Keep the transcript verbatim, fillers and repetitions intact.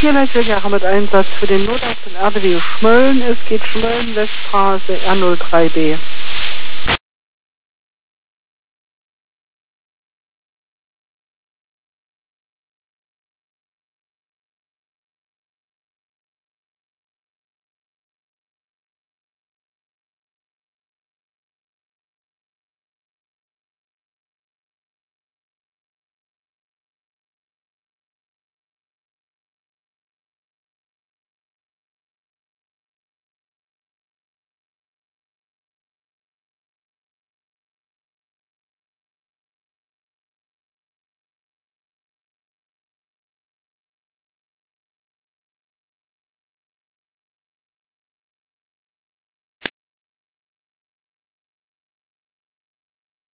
Vierleitwege mit Einsatz für den Notarzt in Erdewil Schmölln. Es geht Schmölln, Weststraße R null drei B.